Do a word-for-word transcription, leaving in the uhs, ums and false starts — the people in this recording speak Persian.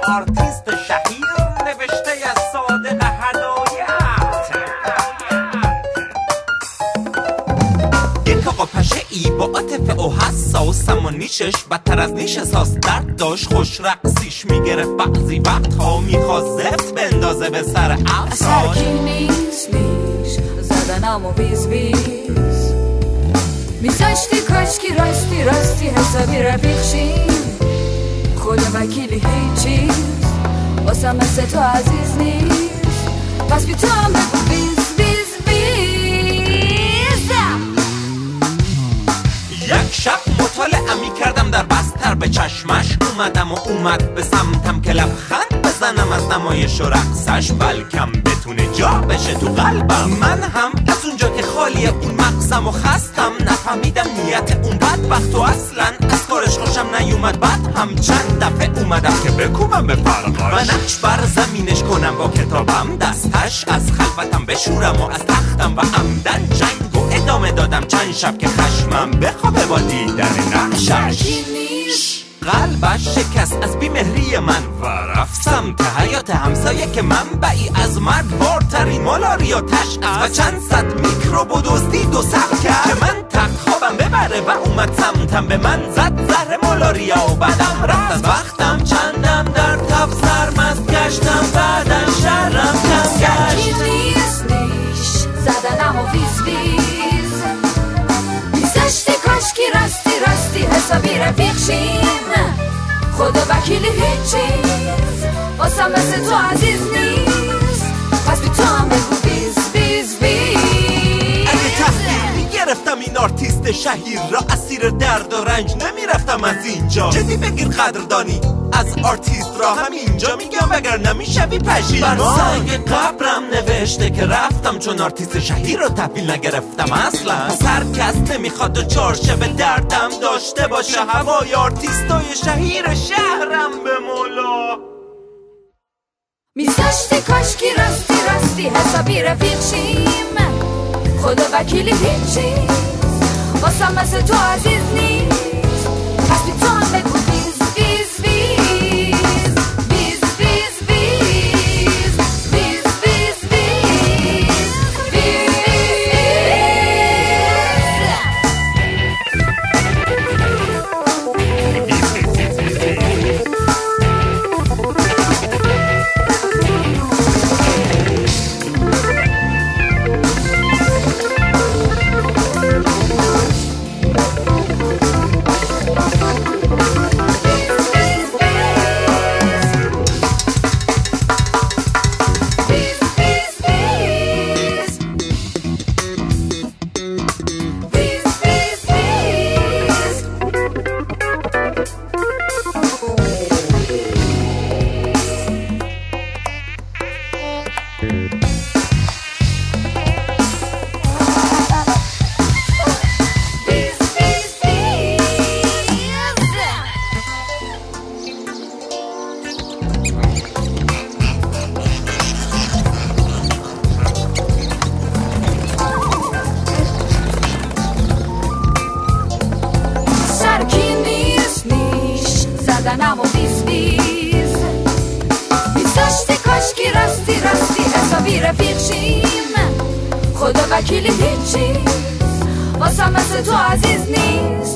آرتیست شهیر نوشته از صادق هدایت. یک آقا پشه ای با عاطفه و حساس، اما نیشش بدتر از نیش ساس درد داشت. خوش رقصیش میگرفت بعضی وقتها، میخواست زفت بندازه به سر افساش. اثر کی نیست نیش زدنم و ویز ویز، میذاشتی کاشکی راستی راستی حسابی رفیق شیم. خود وکیلی هیچی واسه مثل تو عزیز نیست، پس بی تو هم بگو ویز ویز ویز. یک شب مطالعه می کردم در بستر، به چشمش اومدم و اومد به سمتم که لبخند بزنم از نمایش و رقصش، بلکم بتونه جا بشه تو قلبم. من هم از اونجا که خالی اون مغزم و خستم، نفهمیدم نیت اون بدبخت و اصلا از کارش خوشم نیومد. بعد هم چند دفعه اومدم که بکوبم به فرقاش و نقش بر زمینش کنم با کتابم، دستش از خلوتم بشورم و از تختم و عمدن جنگ و ادامه دادم چند شب که خشمم بخوابه با دیدن نقشش. قلبش شکست از بیمهری من و رفت سمت حیات همسایه که منبعی از مرگ بارترین مالاریا تشخیص و چند صد میکروب و دزدید و سب کرد که من تخت خوابم ببره و اومد سمتم، به من زد زهر مالاریا و بعدم رفت از وقتم. چندم در تب سرمست گشتم، بعدن شرم کم گشت. کی نیست نیش زدنم و ویز ویز، میذاشتی کاشکی راستی راستی حسابی رفیق شیم. خدا وکیلی هیچیز واسه مثل تو عزیز نیست، پس بی تو هم بگو ویز ویز ویز. اگه تحقیر میگرفتم این آرتیست شهیر را، اسیر درد و رنج نمیرفتم از اینجا. جدی بگیر قدردانی از آرتیست را همینجا میگم، وگر نمیشوی پشیمان. بر سنگ قبرم نوشته که رفتم چون آرتیست شهیر رو تحویل نگرفتم اصلا. سر کس نمیخواد و چارشه به دردم داشته باشه هوای آرتیستای شهیر شهرم به مولا. میذاشتی کاشکی راستی راستی حسابی رفیق شیم. خدا وکیلی هیچیز واسه مثل تو عزیز نیست، پس بی تو هم بگو ویز ویز ویز ویز ویز ویز ویز ویز ویز زدنم و ویز ویز، میذاشتی کاشکی راستی راستی حسابی رفیق شیم. خدا وکیلی هیچی واسه مثل تو عزیز نیست،